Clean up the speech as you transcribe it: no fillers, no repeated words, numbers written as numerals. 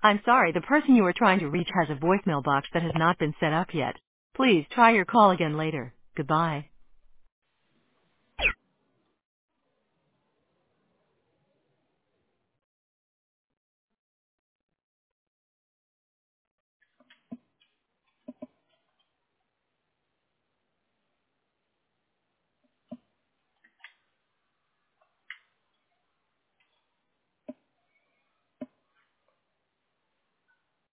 I'm sorry, the person you are trying to reach has a voicemail box that has not been set up yet. Please try your call again later. Goodbye.